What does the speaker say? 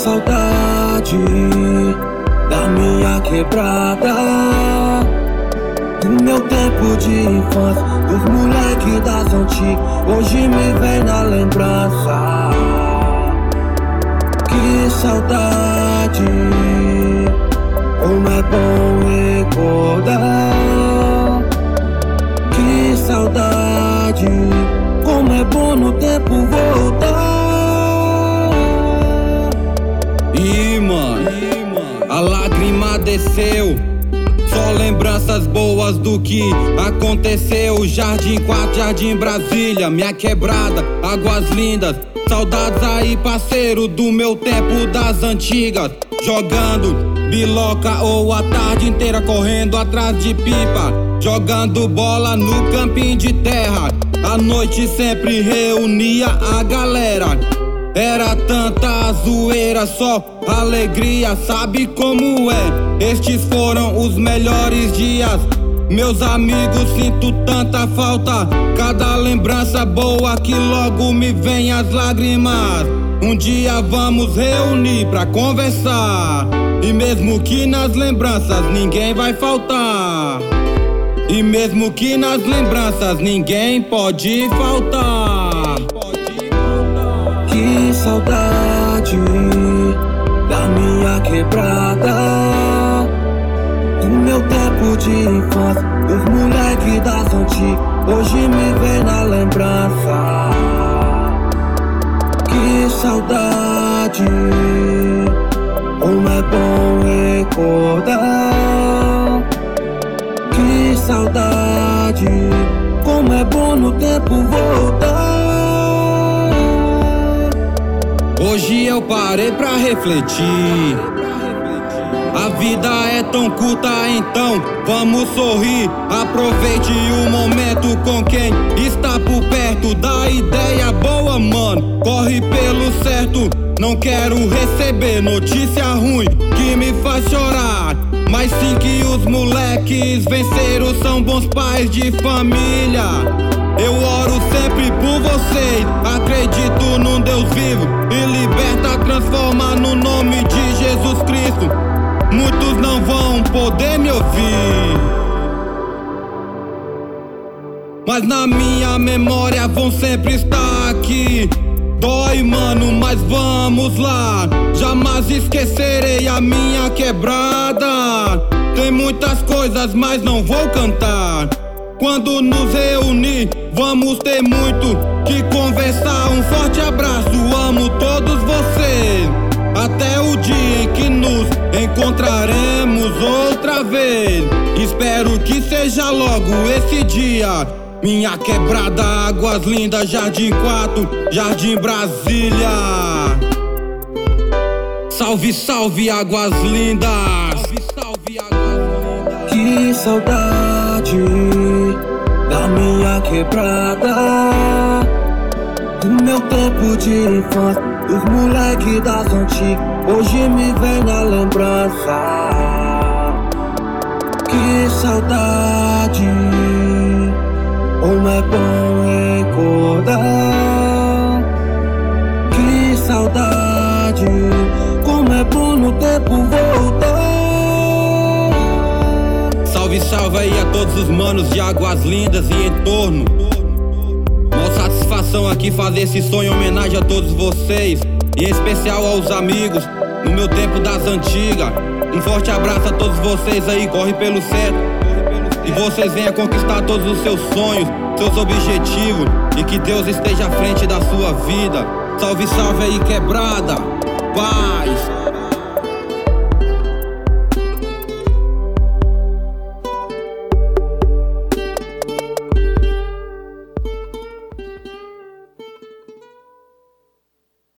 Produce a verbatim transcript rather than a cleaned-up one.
saudade da minha quebrada, do meu tempo de infância, dos moleque das antigas. Hoje me vem na lembrança. Que saudade, como é bom recordar. Que saudade, como é bom no tempo voltar. E mano, a lágrima desceu, só lembranças boas do que aconteceu. Jardim quatro, Jardim Brasília, minha quebrada, Águas Lindas. Saudades aí, parceiro, do meu tempo das antigas. Jogando biloca ou a tarde inteira correndo atrás de pipa, jogando bola no campinho de terra. A noite sempre reunia a galera. Era tanta zoeira, só alegria, sabe como é? Estes foram os melhores dias. Meus amigos, sinto tanta falta. Cada lembrança boa que logo me vem as lágrimas. Um dia vamos reunir pra conversar, e mesmo que nas lembranças ninguém vai faltar. E mesmo que nas lembranças ninguém pode faltar. Que saudade da minha quebrada, do meu tempo de infância, dos moleque das antigas. Hoje me vem na lembrança. Que saudade, como é bom recordar. Que saudade, como é bom no tempo voltar. Hoje eu parei pra refletir. A vida é tão curta, então vamos sorrir. Aproveite o momento com quem está por perto. Dá ideia boa, mano, corre pelo certo. Não quero receber notícia ruim que me faz chorar, mas sim que os moleques venceram, são bons pais de família. Eu oro sempre por vocês, acredito num Deus vivo e liberta, transforma no nome de Jesus Cristo. Muitos não vão poder me ouvir, mas na minha memória vão sempre estar aqui. Dói, mano, mas vamos lá. Jamais esquecerei a minha quebrada. Tem muitas coisas, mas não vou cantar. Quando nos reunir, vamos ter muito que conversar. Um forte abraço, amo todos vocês. Até o dia em que nos encontraremos outra vez. Espero que seja logo esse dia. Minha quebrada, Águas Lindas, Jardim quatro, Jardim Brasília. Salve, salve, Águas Lindas. Salve, salve, Águas Lindas. Que saudade da minha quebrada, do meu tempo de infância, dos moleque das antigas. Hoje me vem na lembrança. Que saudade, como é bom recordar. Que saudade, como é bom no tempo voltar. Salve, salve aí a todos os manos de Águas Lindas e entorno. Uma satisfação aqui fazer esse som em homenagem a todos vocês, e em especial aos amigos no meu tempo das antigas. Um forte abraço a todos vocês aí, corre pelo certo, e vocês venham conquistar todos os seus sonhos, seus objetivos, e que Deus esteja à frente da sua vida. Salve, salve aí, quebrada, paz.